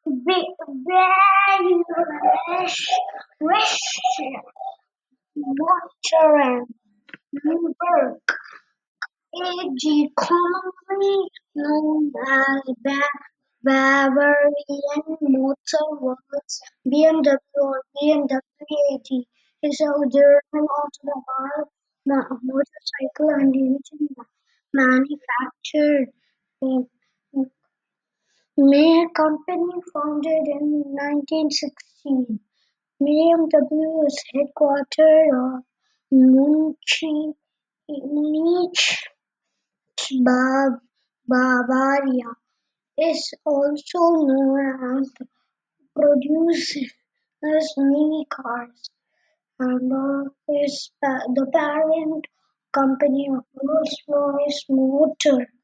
Russia, Montreal, Nuremberg, AG, commonly known as Bavarian Motor Works (BMW or BMW AG), is a German automobile motorcycle and engine manufactured in May company founded in 1916. BMW is headquartered in Munich, Ba- Bavaria. Is also known as produces mini cars and is the parent company of Rolls-Royce Motor.